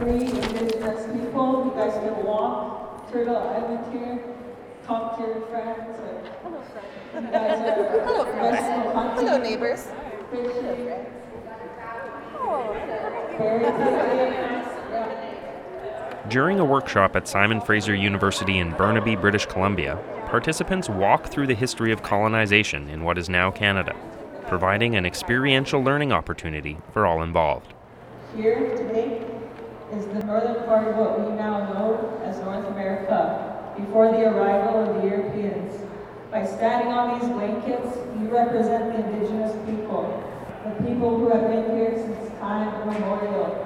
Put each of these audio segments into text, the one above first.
three indigenous people. You guys can walk Turtle Island here, talk to your friends. Hello, friends. You guys are Hello, friends. Hello, neighbors. Fishing. Oh, Very pretty. During a workshop at Simon Fraser University in Burnaby, British Columbia, participants walk through the history of colonization in what is now Canada, providing an experiential learning opportunity for all involved. Here today is the northern part of what we now know as North America, before the arrival of the Europeans. By standing on these blankets, you represent the indigenous people, the people who have been here since time immemorial.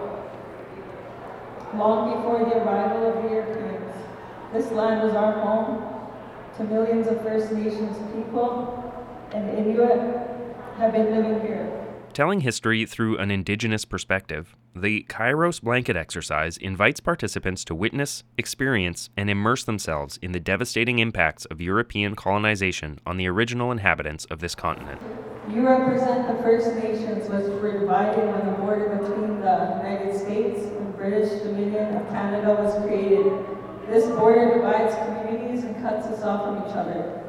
Long before the arrival of the Europeans, this land was our home to millions of First Nations people, and Inuit have been living here. Telling history through an Indigenous perspective, the Kairos blanket exercise invites participants to witness, experience, and immerse themselves in the devastating impacts of European colonization on the original inhabitants of this continent. You represent the First Nations, which were divided when the border between the United States and British Dominion of Canada was created. This border divides communities and cuts us off from each other.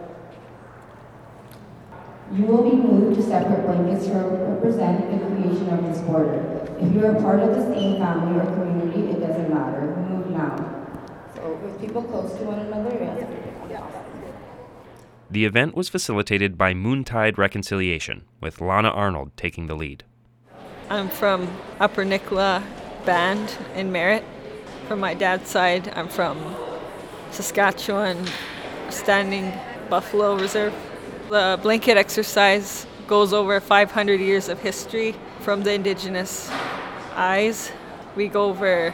You will be moved to separate blankets to represent the creation of this border. If you are part of the same family or community, it doesn't matter. Move now. So with people close to one another, yes. The event was facilitated by Moontide Reconciliation, with Lana Arnold taking the lead. I'm from Upper Nicola Band in Merritt. From my dad's side, I'm from Saskatchewan Standing Buffalo Reserve. The blanket exercise goes over 500 years of history from the Indigenous eyes. We go over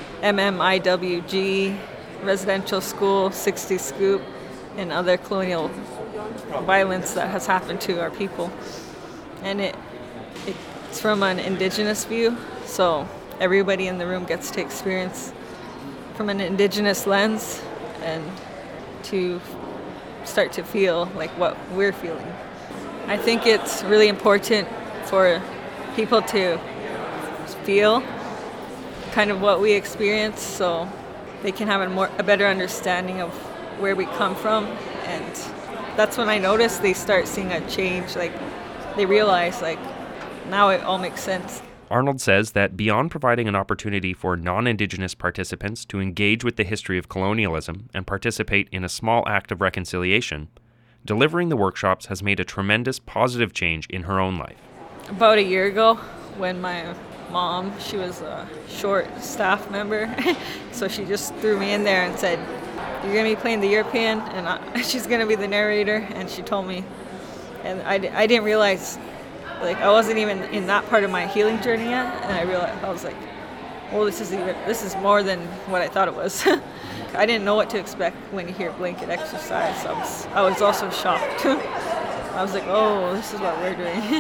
MMIWG, residential school, 60 Scoop, and other colonial violence that has happened to our people. And it's from an Indigenous view, so everybody in the room gets to experience from an Indigenous lens and to start to feel like what we're feeling. I think it's really important for people to feel kind of what we experience so they can have a better understanding of where we come from, and that's when I notice they start seeing a change, like they realize like now it all makes sense. Arnold says that beyond providing an opportunity for non-Indigenous participants to engage with the history of colonialism and participate in a small act of reconciliation, delivering the workshops has made a tremendous positive change in her own life. About a year ago, when my mom, she was a short staff member, so she just threw me in there and said, "You're going to be playing the European, and she's going to be the narrator," and she told me. And I didn't realize, like, I wasn't even in that part of my healing journey yet, and I realized, I was like, well, this is more than what I thought it was. I didn't know what to expect when you hear blanket exercise. I was also shocked. I was like, oh, this is what we're doing.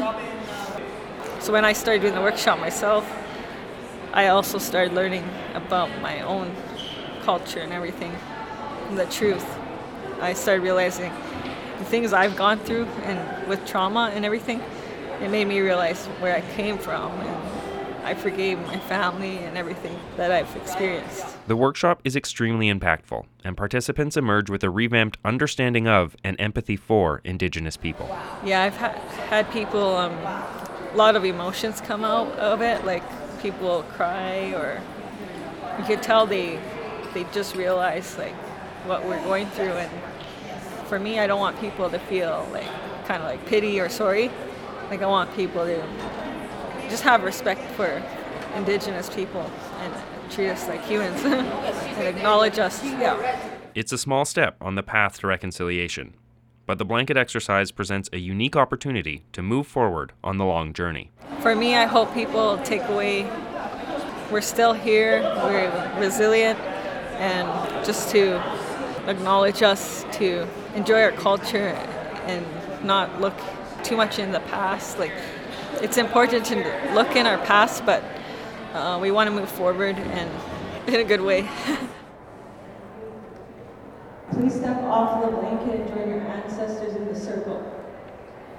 So when I started doing the workshop myself, I also started learning about my own culture and everything, and the truth. I started realizing the things I've gone through and with trauma and everything. It made me realize where I came from, and I forgave my family and everything that I've experienced. The workshop is extremely impactful, and participants emerge with a revamped understanding of and empathy for Indigenous people. Yeah, I've had people, a lot of emotions come out of it, like people cry, or you could tell they just realize like what we're going through. And for me, I don't want people to feel like kind of like pity or sorry. Like, I want people to just have respect for Indigenous people and treat us like humans and acknowledge us. Yeah. It's a small step on the path to reconciliation, but the blanket exercise presents a unique opportunity to move forward on the long journey. For me, I hope people take away we're still here, we're resilient, and just to acknowledge us, to enjoy our culture and not look too much in the past. Like, it's important to look in our past, but we want to move forward and in a good way. Please step off the blanket and join your ancestors in the circle.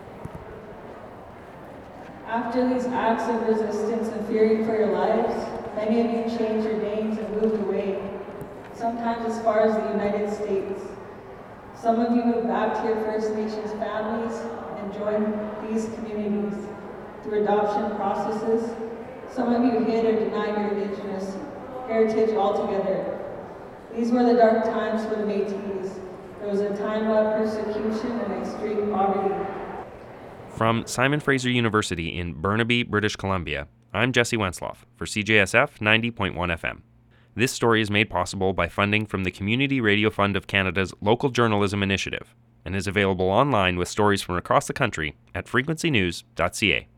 After these acts of resistance and fearing for your lives, Many of you changed your names and moved away, sometimes as far as the United States. Some of you moved back to your First Nations families and joined these communities through adoption processes. Some of you hid or denied your Indigenous heritage altogether. These were the dark times for the Métis. There was a time of persecution and extreme poverty. From Simon Fraser University in Burnaby, British Columbia, I'm Jesse Wensloff for CJSF 90.1 FM. This story is made possible by funding from the Community Radio Fund of Canada's Local Journalism Initiative and is available online with stories from across the country at frequencynews.ca.